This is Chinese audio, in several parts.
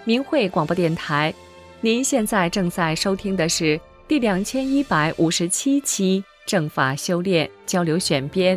明慧广播电台，您现在正在收听的是第2157期正法修炼交流选编。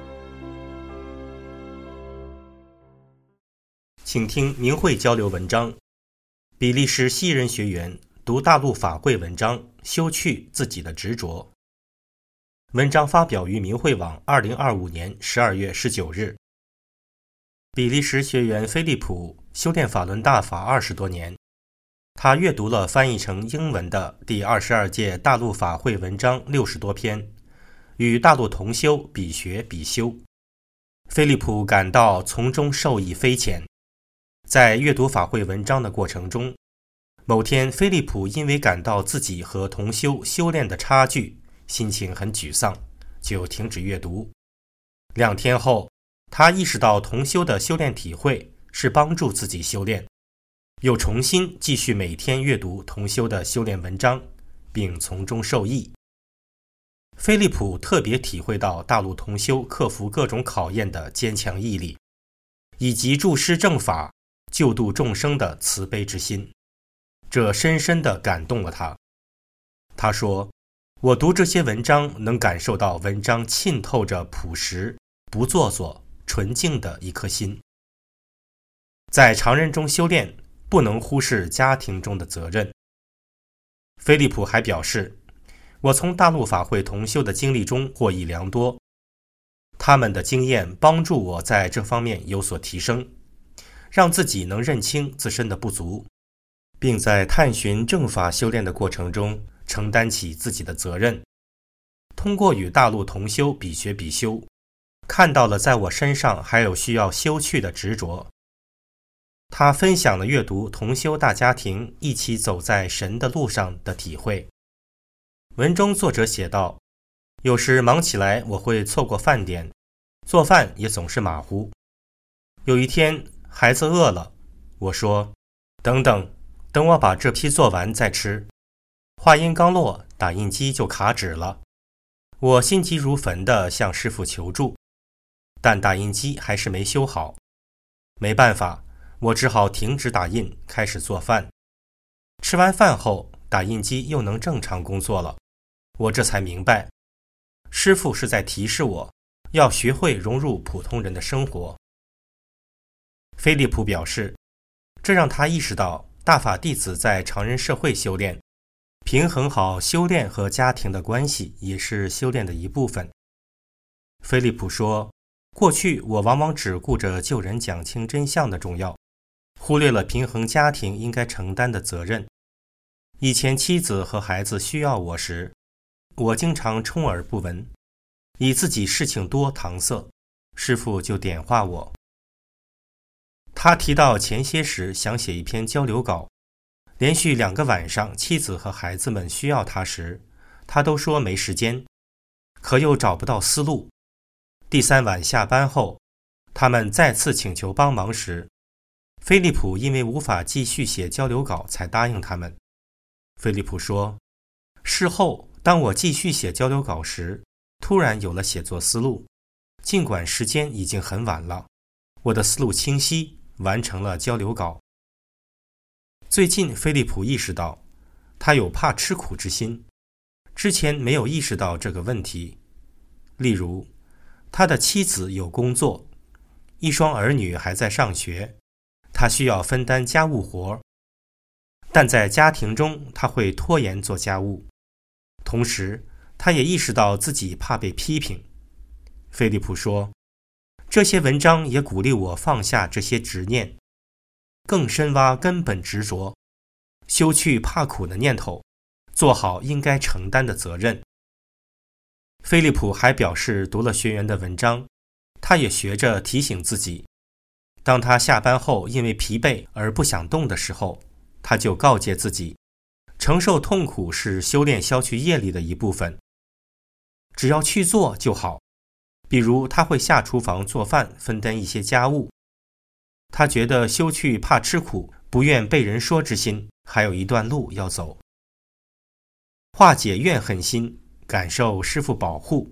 请听明慧交流文章：比利时西人学员读大陆法会文章，修去自己的执着。文章发表于明慧网2025年12月19日。比利时学员菲利普修炼法轮大法20多年，他阅读了翻译成英文的第22届大陆法会文章60多篇，与大陆同修比学比修。菲利普感到从中受益匪浅。在阅读法会文章的过程中，某天菲利普因为感到自己和同修修炼的差距，心情很沮丧，就停止阅读。2天后，他意识到同修的修炼体会是帮助自己修炼，又重新继续每天阅读同修的修炼文章，并从中受益。菲利普特别体会到大陆同修克服各种考验的坚强毅力，以及注师正法、救度众生的慈悲之心，这深深地感动了他。他说：“我读这些文章，能感受到文章浸透着朴实、不做作、纯净的一颗心。在常人中修炼，不能忽视家庭中的责任。”菲利普还表示，我从大陆法会同修的经历中获益良多，他们的经验帮助我在这方面有所提升，让自己能认清自身的不足，并在探寻正法修炼的过程中承担起自己的责任。通过与大陆同修比学比修，看到了在我身上还有需要修去的执着。他分享了阅读同修大家庭一起走在神的路上的体会。文中作者写道，有时忙起来我会错过饭点，做饭也总是马虎。有一天孩子饿了，我说，等我把这批做完再吃。话音刚落，打印机就卡纸了。我心急如焚地向师父求助，但打印机还是没修好。没办法，我只好停止打印，开始做饭。吃完饭后，打印机又能正常工作了。我这才明白，师父是在提示我，要学会融入普通人的生活。菲利普表示，这让他意识到大法弟子在常人社会修炼，平衡好修炼和家庭的关系也是修炼的一部分。菲利普说，过去我往往只顾着救人讲清真相的重要，忽略了平衡家庭应该承担的责任。以前妻子和孩子需要我时，我经常充耳不闻，以自己事情多搪塞，师父就点化我。他提到前些时想写一篇交流稿，连续2个晚上妻子和孩子们需要他时，他都说没时间，可又找不到思路。第3晚下班后，他们再次请求帮忙时，菲利普因为无法继续写交流稿才答应他们。菲利普说，事后当我继续写交流稿时，突然有了写作思路，尽管时间已经很晚了，我的思路清晰，完成了交流稿。最近菲利普意识到，他有怕吃苦之心，之前没有意识到这个问题。例如，他的妻子有工作，1双儿女还在上学，他需要分担家务活，但在家庭中他会拖延做家务。同时，他也意识到自己怕被批评。菲利普说，这些文章也鼓励我放下这些执念，更深挖根本执着，修去怕苦的念头，做好应该承担的责任。菲利普还表示，读了学员的文章，他也学着提醒自己，当他下班后因为疲惫而不想动的时候，他就告诫自己，承受痛苦是修炼消去业力的一部分，只要去做就好。比如他会下厨房做饭，分担一些家务。他觉得修去怕吃苦、不愿被人说之心还有一段路要走。化解怨恨心，感受师父保护。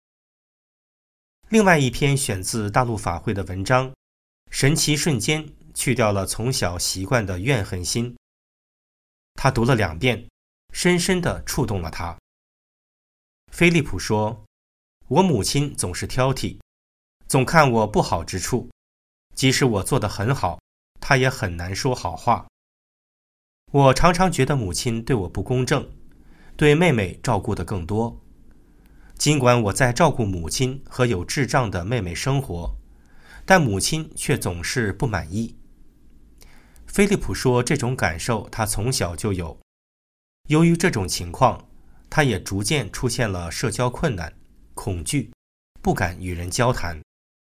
另外一篇选自大陆法会的文章，神奇瞬间去掉了从小习惯的怨恨心。他读了2遍，深深地触动了他。菲利普说，我母亲总是挑剔，总看我不好之处，即使我做得很好，她也很难说好话。我常常觉得母亲对我不公正，对妹妹照顾得更多。尽管我在照顾母亲和有智障的妹妹生活，但母亲却总是不满意。菲利普说，这种感受他从小就有。由于这种情况，他也逐渐出现了社交困难、恐惧，不敢与人交谈。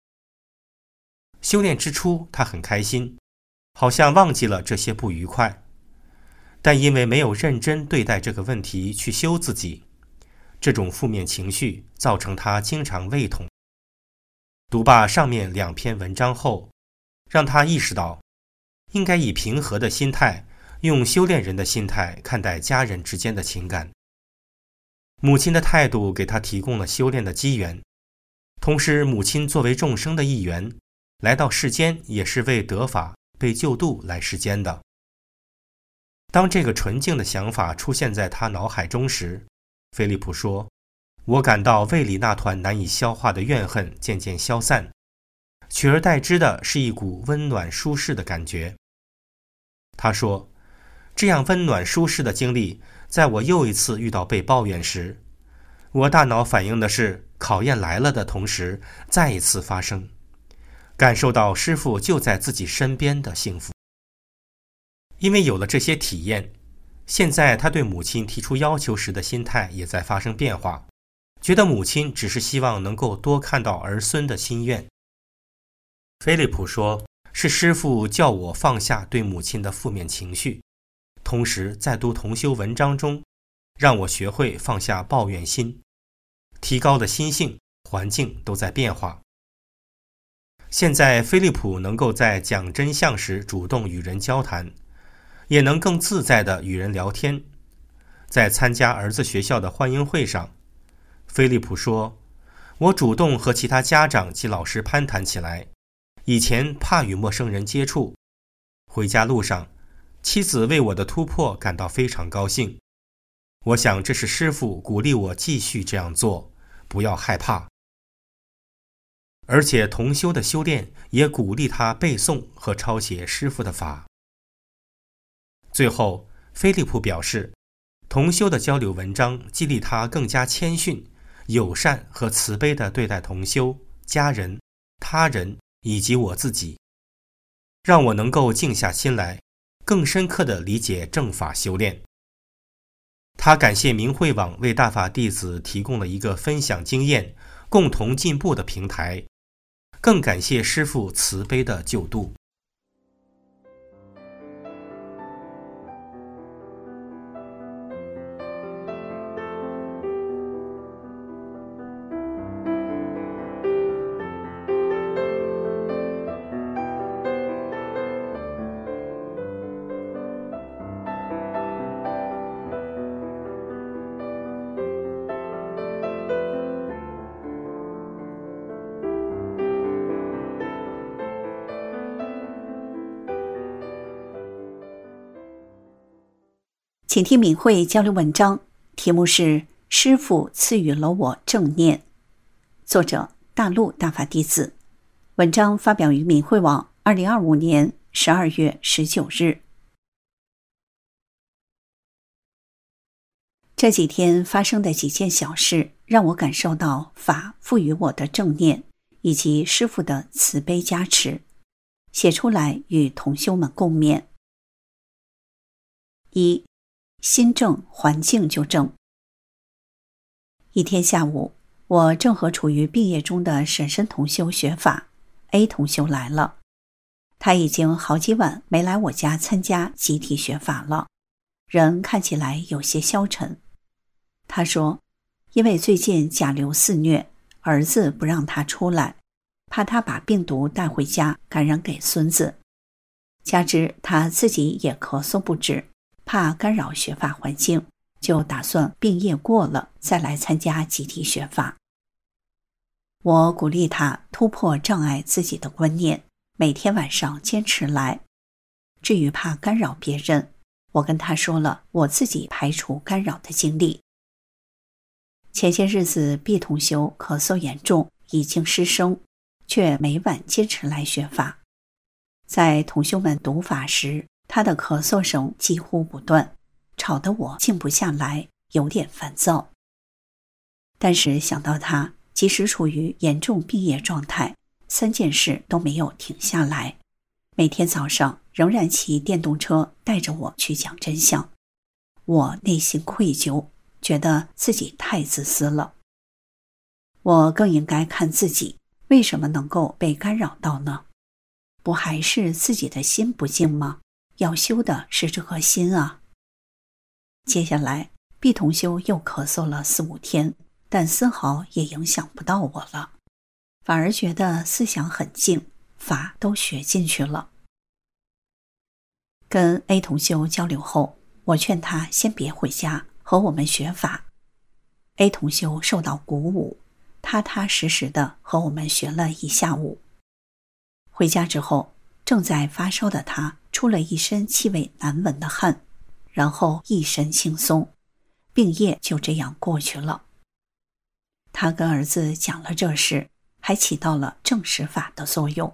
修炼之初，他很开心，好像忘记了这些不愉快。但因为没有认真对待这个问题去修自己，这种负面情绪造成他经常胃痛。读罢上面2篇文章后，让他意识到应该以平和的心态，用修炼人的心态看待家人之间的情感。母亲的态度给他提供了修炼的机缘，同时母亲作为众生的一员，来到世间也是为得法、被救度来世间的。当这个纯净的想法出现在他脑海中时，菲利普说，我感到胃里那团难以消化的怨恨渐渐消散，取而代之的是一股温暖舒适的感觉。他说，这样温暖舒适的经历，在我又一次遇到被抱怨时，我大脑反映的是考验来了的同时再一次发生，感受到师父就在自己身边的幸福。因为有了这些体验，现在他对母亲提出要求时的心态也在发生变化，觉得母亲只是希望能够多看到儿孙的心愿。菲利普说，是师父叫我放下对母亲的负面情绪，同时在读同修文章中，让我学会放下抱怨心，提高的心性、环境都在变化。现在菲利普能够在讲真相时主动与人交谈，也能更自在地与人聊天。在参加儿子学校的欢迎会上，菲利普说，我主动和其他家长及老师攀谈起来，以前怕与陌生人接触。回家路上，妻子为我的突破感到非常高兴。我想这是师父鼓励我继续这样做，不要害怕。而且同修的修炼也鼓励他背诵和抄写师父的法。最后，菲利普表示，同修的交流文章激励他更加谦逊、友善和慈悲地对待同修、家人、他人以及我自己，让我能够静下心来，更深刻地理解正法修炼。他感谢明慧网为大法弟子提供了一个分享经验、共同进步的平台，更感谢师父慈悲的救度。 请听敏慧交流文章，题目是师父赐予了我正念，作者大陆大法弟子。文章发表于敏慧网2025年12月19日。这几天发生的几件小事，让我感受到法赋予我的正念以及师父的慈悲加持，写出来与同修们共勉。1. 心正，环境就正。一天下午，我正和处于毕业中的婶婶同修学法， A 同修来了。他已经好几晚没来我家参加集体学法了，人看起来有些消沉。他说，因为最近甲流肆虐，儿子不让他出来，怕他把病毒带回家感染给孙子，加之他自己也咳嗽不止，怕干扰学法环境，就打算病业过了再来参加集体学法。我鼓励他突破障碍自己的观念， 每天晚上坚持来。至于怕干扰别人，我跟他说了我自己排除干扰的经历。前些日子毕同修咳嗽严重，已经失声，却每晚坚持来学法。在同修们读法时，他的咳嗽声几乎不断，吵得我静不下来，有点烦躁。但是想到他即使处于严重病业状态，3件事都没有停下来，每天早上仍然骑电动车带着我去讲真相，我内心愧疚，觉得自己太自私了。我更应该看自己为什么能够被干扰到呢？不还是自己的心不净吗？要修的是这颗心啊。接下来毕同修又咳嗽了4、5天，但丝毫也影响不到我了，反而觉得思想很静，法都学进去了。跟 A 同修交流后，我劝他先别回家，和我们学法。A 同修受到鼓舞，踏踏实实地和我们学了1下午。回家之后，正在发烧的他出了一身气味难闻的汗，然后一身轻松，病业就这样过去了。他跟儿子讲了这事，还起到了正实法的作用。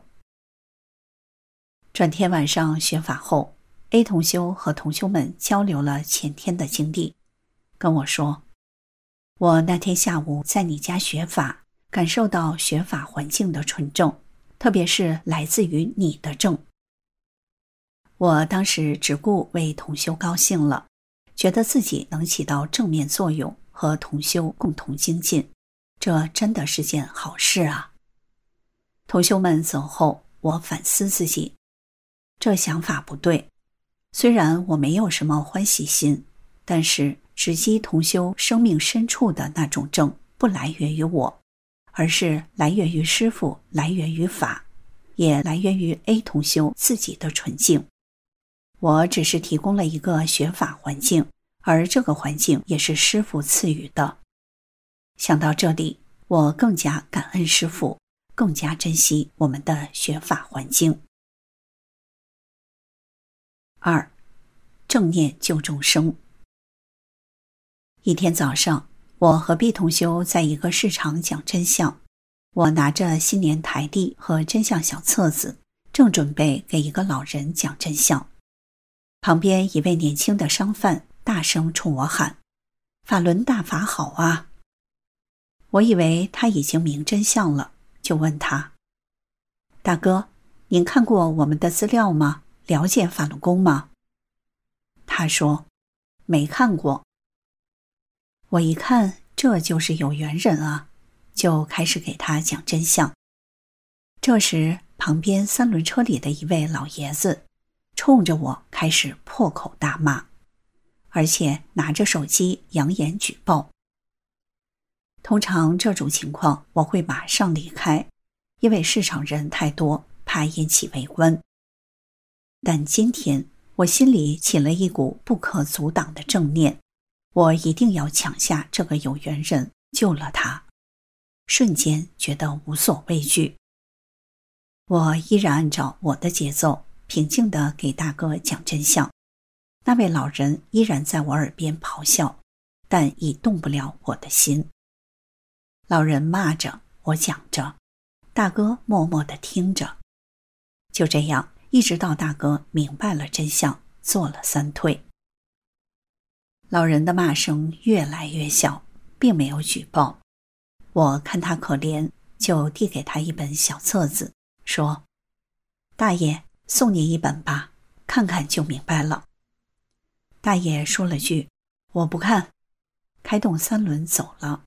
转天晚上学法后， A 同修和同修们交流了前天的经历，跟我说，我那天下午在你家学法，感受到学法环境的纯正，特别是来自于你的正。我当时只顾为同修高兴了，觉得自己能起到正面作用，和同修共同精进，这真的是件好事啊。同修们走后，我反思自己，这想法不对。虽然我没有什么欢喜心，但是直击同修生命深处的那种正不来源于我，而是来源于师父，来源于法，也来源于 A 同修自己的纯净。我只是提供了一个学法环境，而这个环境也是师父赐予的。想到这里，我更加感恩师父，更加珍惜我们的学法环境。2. 正念救众生。一天早上，我和毕同修在一个市场讲真相，我拿着新年台历和真相小册子，正准备给一个老人讲真相。旁边一位年轻的商贩大声冲我喊，法轮大法好啊！我以为他已经明真相了，就问他，大哥，您看过我们的资料吗？了解法轮功吗？他说，没看过。我一看，这就是有缘人啊，就开始给他讲真相。这时，旁边3轮车里的一位老爷子冲着我开始破口大骂，而且拿着手机扬言举报。通常这种情况我会马上离开，因为市场人太多，怕引起围观。但今天我心里起了一股不可阻挡的正念，我一定要抢下这个有缘人，救了他。瞬间觉得无所畏惧。我依然按照我的节奏，平静地给大哥讲真相。那位老人依然在我耳边咆哮，但已动不了我的心。老人骂着，我讲着，大哥默默地听着。就这样，一直到大哥明白了真相，做了3退。老人的骂声越来越小，并没有举报。我看他可怜，就递给他一本小册子，说，大爷，送你一本吧，看看就明白了。大爷说了句，我不看，开动3轮走了。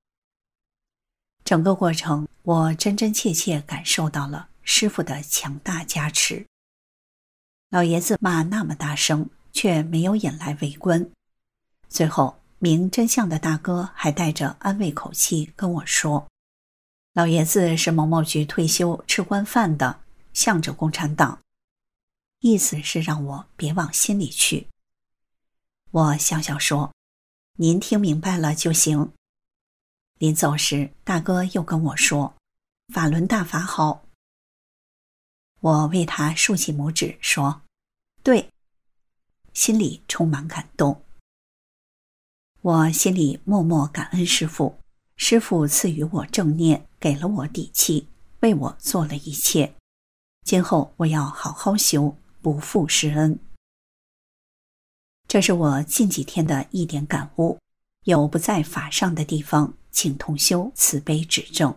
整个过程，我真真切切感受到了师父的强大加持。老爷子骂那么大声，却没有引来围观。最后，明真相的大哥还带着安慰口气跟我说，老爷子是某某局退休吃官饭的，向着共产党，意思是让我别往心里去。我笑笑说，您听明白了就行。临走时，大哥又跟我说，法轮大法好。 我为他竖起拇指说：“对。”心里充满感动。我心里默默感恩师父，师父赐予我正念，给了我底气，为我做了一切。今后我要好好修，不负师恩。这是我近几天的一点感悟，有不在法上的地方，请同修慈悲指正。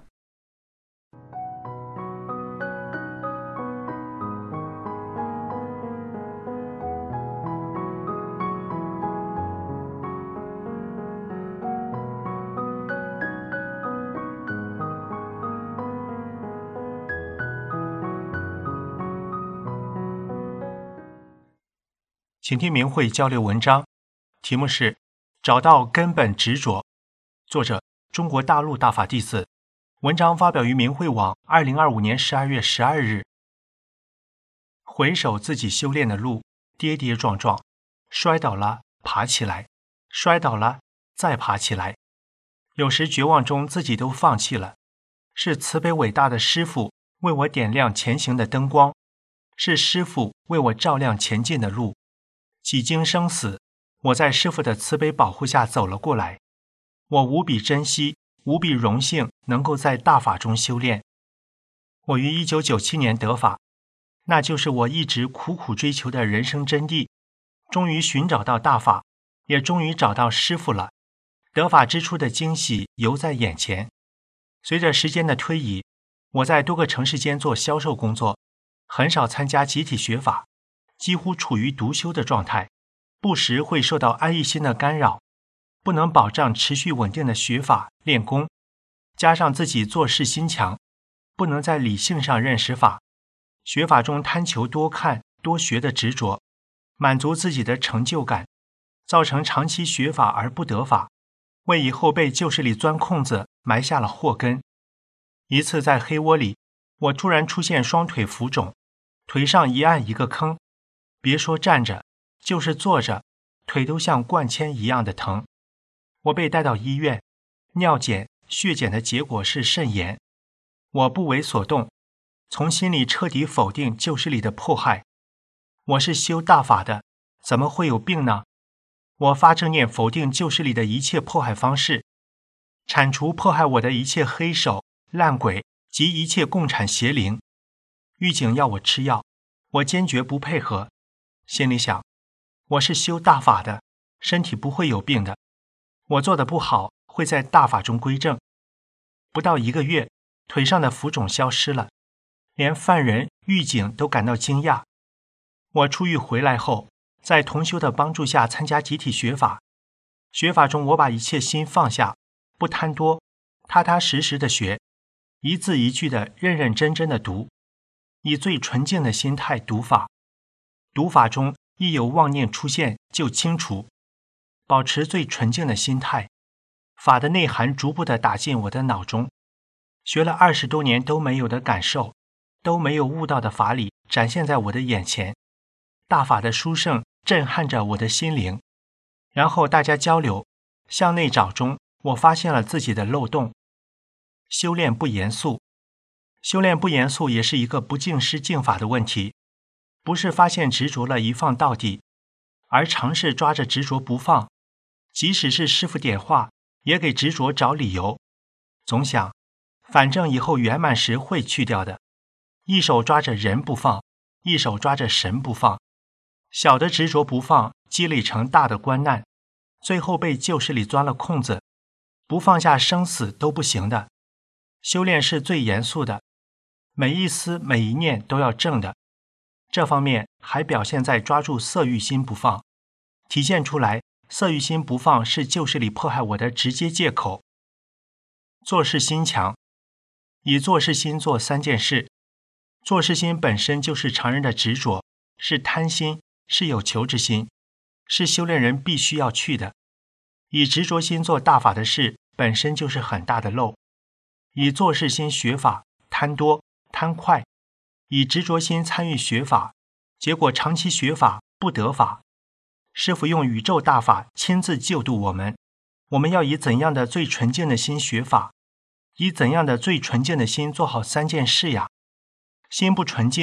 请听明慧交流文章，题目是找到根本执着，作者中国大陆大法弟子，文章发表于明慧网2025年12月12日。回首自己修炼的路，跌跌撞撞，摔倒了爬起来，摔倒了再爬起来，有时绝望中自己都放弃了，是慈悲伟大的师父为我点亮前行的灯光，是师父为我照亮前进的路。几经生死，我在师父的慈悲保护下走了过来。我无比珍惜，无比荣幸能够在大法中修炼。我于1997年得法，那就是我一直苦苦追求的人生真谛。终于寻找到大法，也终于找到师父了。得法之初的惊喜犹在眼前。随着时间的推移，我在多个城市间做销售工作，很少参加集体学法，几乎处于独修的状态，不时会受到安逸心的干扰，不能保障持续稳定的学法练功，加上自己做事心强，不能在理性上认识法，学法中贪求多看多学的执着，满足自己的成就感，造成长期学法而不得法，为以后被旧势力钻空子埋下了祸根。一次在黑窝里，我突然出现双腿浮肿，腿上一按一个坑，别说站着，就是坐着，腿都像灌铅一样的疼。我被带到医院，尿检、血检的结果是肾炎。我不为所动，从心里彻底否定旧势力的迫害。我是修大法的，怎么会有病呢？我发正念否定旧势力的一切迫害方式，铲除迫害我的一切黑手、烂鬼及一切共产邪灵。狱警要我吃药，我坚决不配合。心里想，我是修大法的，身体不会有病的，我做的不好会在大法中归正。不到1个月，腿上的浮肿消失了，连犯人、狱警都感到惊讶。我出狱回来后，在同修的帮助下参加集体学法。学法中我把一切心放下，不贪多，踏踏实实的学，一字一句的认认真真的读，以最纯净的心态读法。读法中一有妄念出现就清除，保持最纯净的心态，法的内涵逐步地打进我的脑中。学了20多年都没有的感受，都没有悟到的法理展现在我的眼前，大法的殊胜震撼着我的心灵。然后大家交流，向内找中，我发现了自己的漏洞。修炼不严肃，修炼不严肃也是一个不敬师敬法的问题。不是发现执着了一放到底，而尝试抓着执着不放，即使是师父点化，也给执着找理由，总想反正以后圆满时会去掉的，一手抓着人不放，一手抓着神不放，小的执着不放，积累成大的关难，最后被旧势力钻了空子，不放下生死都不行的。修炼是最严肃的，每一思每一念都要正的。这方面还表现在抓住色欲心不放，体现出来色欲心不放是旧势力迫害我的直接借口。做事心强，以做事心做3件事。做事心本身就是常人的执着，是贪心，是有求之心，是修炼人必须要去的。以执着心做大法的事本身就是很大的漏。以做事心学法，贪多贪快，以执着心参与学法，结果长期学法不得法。师父用宇宙大法亲自救度我们，我们要以怎样的最纯净的心学法？以怎样的最纯净的心做好3件事呀？心不纯净，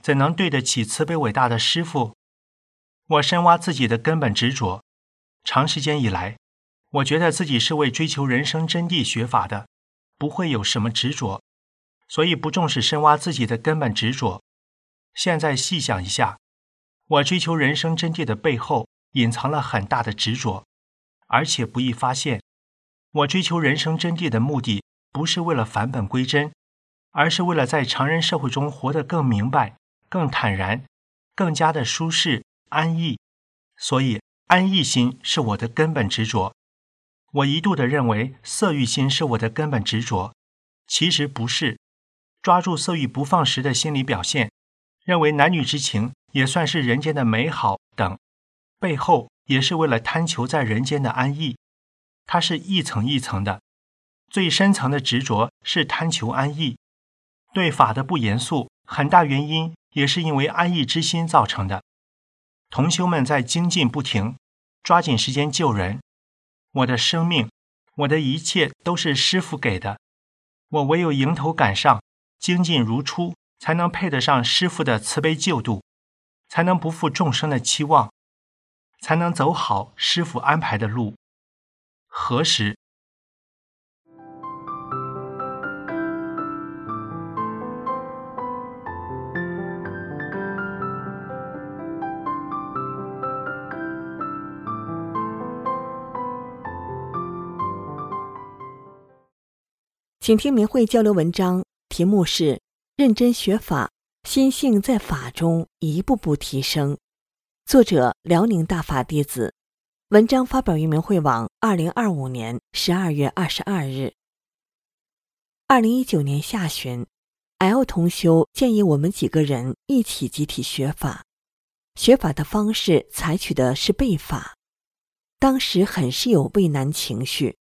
怎能对得起慈悲伟大的师父？我深挖自己的根本执着，长时间以来，我觉得自己是为追求人生真谛学法的，不会有什么执着，所以不重视深挖自己的根本执着。现在细想一下，我追求人生真谛的背后隐藏了很大的执着，而且不易发现。我追求人生真谛的目的不是为了返本归真，而是为了在常人社会中活得更明白、更坦然、更加的舒适、安逸。所以安逸心是我的根本执着。我一度的认为色欲心是我的根本执着，其实不是。抓住色欲不放时的心理表现，认为男女之情也算是人间的美好等，背后也是为了贪求在人间的安逸。它是一层一层的，最深层的执着是贪求安逸。对法的不严肃，很大原因也是因为安逸之心造成的。同修们在精进不停，抓紧时间救人。我的生命，我的一切都是师父给的，我唯有迎头赶上，精进如初，才能配得上师父的慈悲救度，才能不负众生的期望，才能走好师父安排的路。何时？ 请听明慧交流文章，题目是认真学法，心性在法中一步步提升。作者辽宁大法弟子。文章发表于明慧网2025年12月22日。2019年下旬， L 同修建议我们几个人一起集体学法。学法的方式采取的是背法。当时很是有畏难情绪，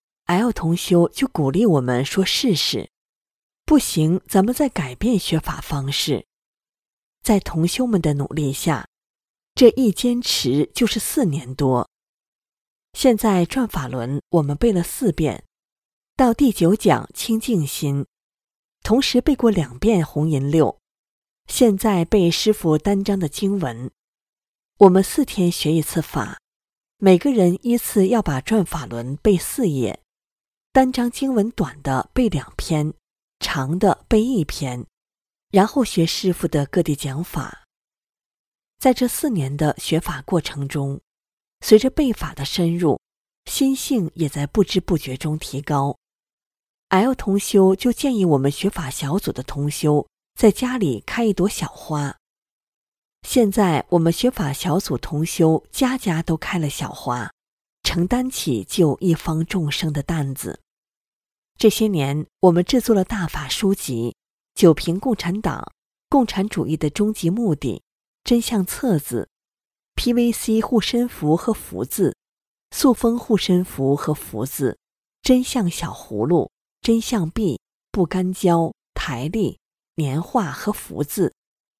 L 同修就鼓励我们说试试，不行咱们再改变学法方式。在同修们的努力下，这一坚持就是4年多。现在转法轮我们背了4遍，到第9讲清净心，同时背过2遍红银六，现在背师父单章的经文。我们4天学一次法，每个人依次要把转法轮背4页，单章经文短的背2篇，长的背1篇，然后学师父的各地讲法。在这4年的学法过程中，随着背法的深入，心性也在不知不觉中提高。L 同修就建议我们学法小组的同修在家里开一朵小花。现在我们学法小组同修家家都开了小花，承担起救一方众生的担子。这些年我们制作了大法书籍、九评共产党、共产主义的终极目的、真相册子、PVC 护身符和福字、塑封护身符和福字、真相小葫芦、真相币、不干胶、台历、年画和福字。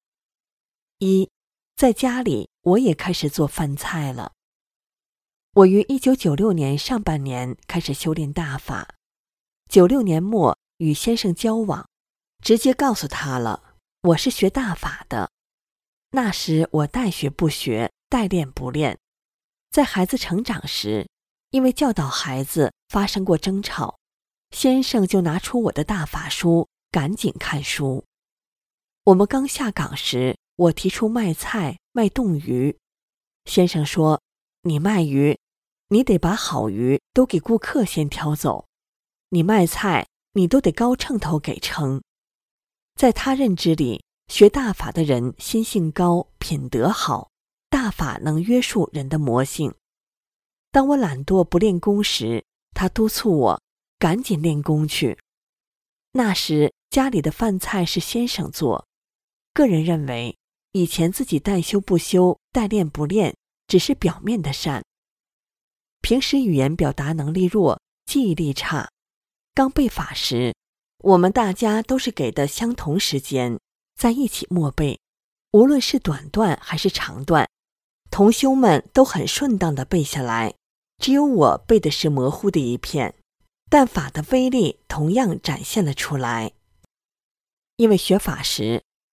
在家里我也开始做饭菜了。我于1996年上半年开始修炼大法，96年末与先生交往，直接告诉他了，我是学大法的。那时我带学不学，带练不练。在孩子成长时，因为教导孩子发生过争吵，先生就拿出我的大法书，赶紧看书。我们刚下岗时，我提出卖菜卖冻鱼，先生说，你卖鱼，你得把好鱼都给顾客先挑走，你卖菜，你都得高秤头给称。在他认知里，学大法的人心性高，品德好，大法能约束人的魔性。当我懒惰不练功时，他督促我赶紧练功去。那时家里的饭菜是先生做，个人认为以前自己带修不修，带练不练，只是表面的善。平时语言表达能力弱，记忆力差。刚背法时，我们大家都是给的相同时间，在一起默背，无论是短段还是长段，同修们都很顺当地背下来，只有我背的是模糊的一片，但法的威力同样展现了出来。因为学法时，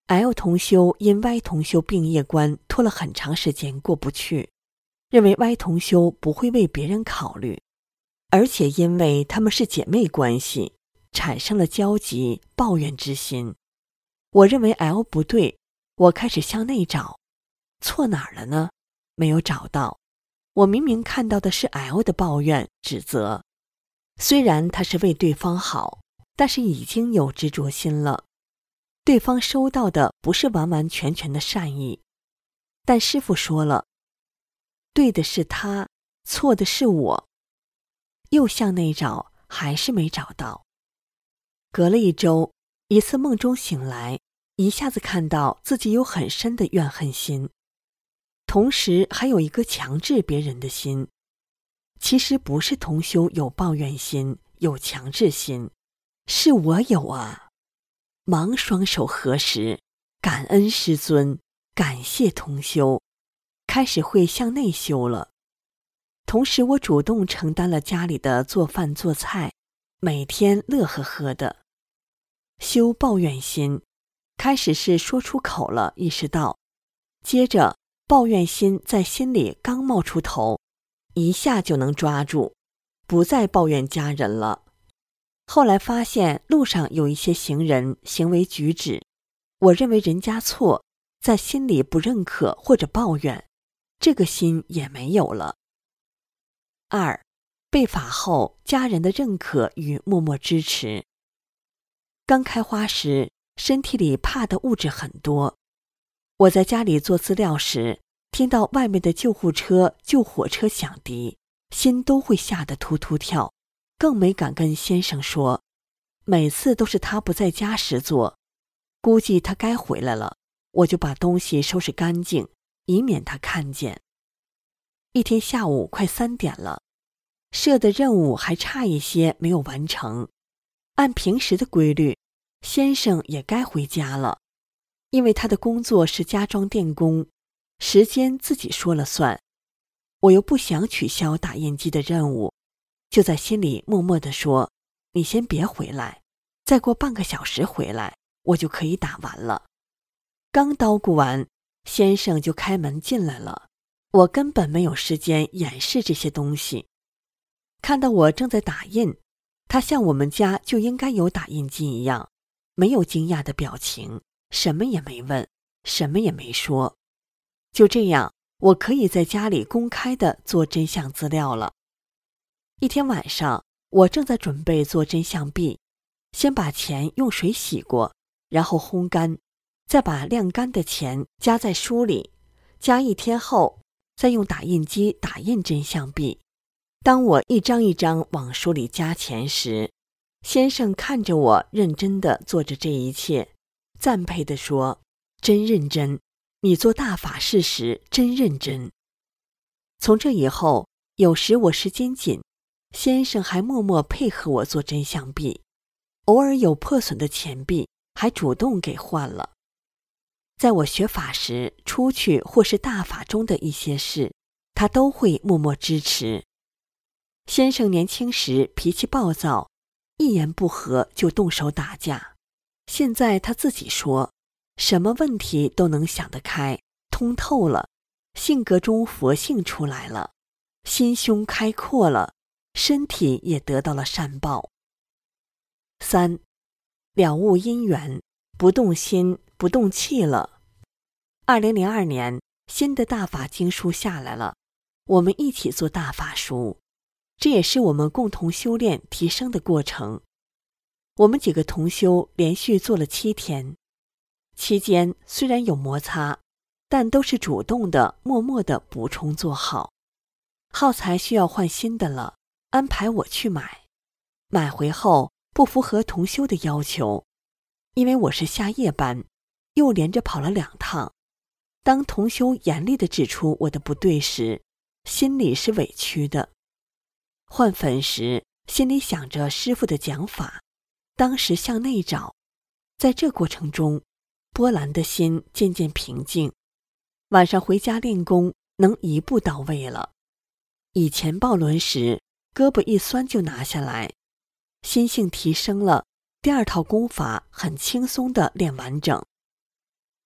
L 同修因 Y 同修病业关拖了很长时间过不去，认为 Y 同修不会为别人考虑，而且因为他们是姐妹关系，产生了交集抱怨之心。我认为 L 不对，我开始向内找，错哪儿了呢？没有找到。我明明看到的是 L 的抱怨指责，虽然他是为对方好，但是已经有执着心了。对方收到的不是完完全全的善意，但师父说了，对的是他，错的是我。又向内找，还是没找到。隔了1周，一次梦中醒来，一下子看到自己有很深的怨恨心，同时还有一个强制别人的心。其实不是同修有抱怨心，有强制心，是我有啊。忙双手合十，感恩师尊，感谢同修，开始会向内修了。同时我主动承担了家里的做饭做菜，每天乐呵呵的。修抱怨心，开始是说出口了，意识到，接着抱怨心在心里刚冒出头，一下就能抓住，不再抱怨家人了。后来发现路上有一些行人行为举止，我认为人家错，在心里不认可或者抱怨，这个心也没有了。2. 被法后家人的认可与默默支持。刚开花时，身体里怕的物质很多。我在家里做资料时，听到外面的救护车、救火车响笛，心都会吓得突突跳，更没敢跟先生说。每次都是他不在家时做，估计他该回来了，我就把东西收拾干净，以免他看见。一天下午快3点了，社的任务还差一些没有完成。按平时的规律，先生也该回家了，因为他的工作是家装电工，时间自己说了算。我又不想取消打印机的任务，就在心里默默地说，你先别回来，再过半个小时回来，我就可以打完了。刚叨咕完，先生就开门进来了，我根本没有时间掩饰这些东西。看到我正在打印，他像我们家就应该有打印机一样，没有惊讶的表情，什么也没问，什么也没说。就这样，我可以在家里公开地做真相资料了。一天晚上，我正在准备做真相币，先把钱用水洗过，然后烘干，再把晾干的钱夹在书里，夹1天后，再用打印机打印真相币。当我一张一张往书里加钱时，先生看着我认真地做着这一切，赞佩地说，真认真，你做大法事时真认真。从这以后，有时我时间紧，先生还默默配合我做真相币，偶尔有破损的钱币，还主动给换了。在我学法时，出去或是大法中的一些事，他都会默默支持。先生年轻时脾气暴躁，一言不合就动手打架，现在他自己说，什么问题都能想得开，通透了，性格中佛性出来了，心胸开阔了，身体也得到了善报。3. 了悟因缘，不动心，不动气了。2002年，新的大法经书下来了，我们一起做大法书，这也是我们共同修炼提升的过程。我们几个同修连续做了7天，期间虽然有摩擦，但都是主动的、默默的补充做好。耗材需要换新的了，安排我去买。买回后不符合同修的要求，因为我是下夜班，又连着跑了2趟。当同修严厉地指出我的不对时，心里是委屈的。换粉时，心里想着师父的讲法，当时向内找。在这过程中，波澜的心渐渐平静。晚上回家练功，能一步到位了。以前抱轮时，胳膊一酸就拿下来，心性提升了，第2套功法很轻松地练完整。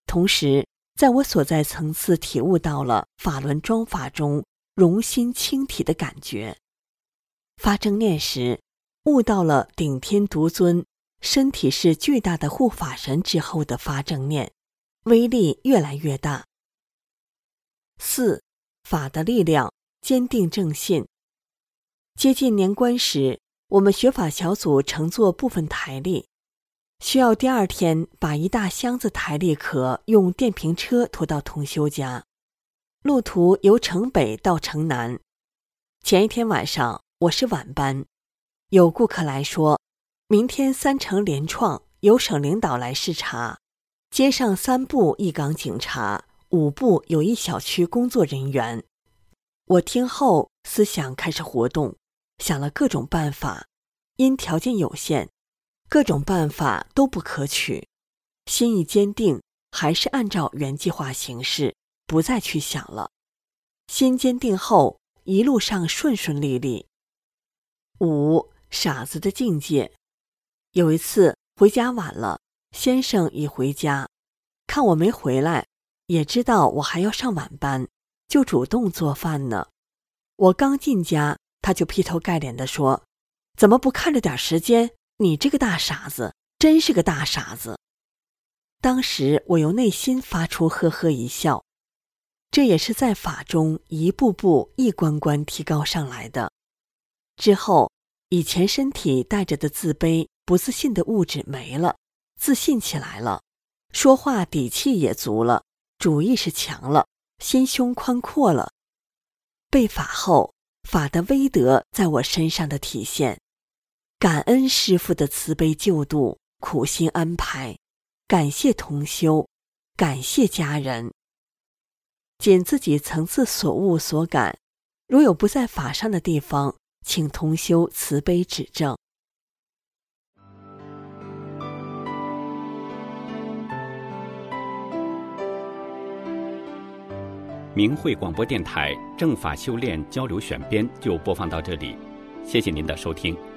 同时在我所在层次体悟到了法轮装法中容心轻体的感觉。发正念时，悟到了顶天独尊，身体是巨大的护法神之后的发正念，威力越来越大。4. 法的力量，坚定正信。接近年关时，我们学法小组乘坐部分台历，需要第二天把一大箱子台历壳用电瓶车拖到同修家，路途由城北到城南。前一天晚上我是晚班，有顾客来说，明天3城联创由省领导来视察，街上3部一岗警察，5部有一小区工作人员。我听后思想开始活动，想了各种办法，因条件有限，各种办法都不可取，心意坚定，还是按照原计划行事，不再去想了。心坚定后，一路上顺顺利利。5. 傻子的境界。有一次回家晚了，先生已回家，看我没回来，也知道我还要上晚班，就主动做饭呢。我刚进家，他就劈头盖脸地说：“怎么不看着点时间？你这个大傻子，真是个大傻子。”当时我由内心发出呵呵一笑，这也是在法中一步步一关关提高上来的。之后，以前身体带着的自卑、不自信的物质没了，自信起来了，说话底气也足了，主意识强了，心胸宽阔了。被法后，法的威德在我身上的体现，感恩师父的慈悲救度、苦心安排，感谢同修，感谢家人。仅自己层次所悟所感，如有不在法上的地方，请同修慈悲指正。 明慧广播电台正法修炼交流选编就播放到这里，谢谢您的收听。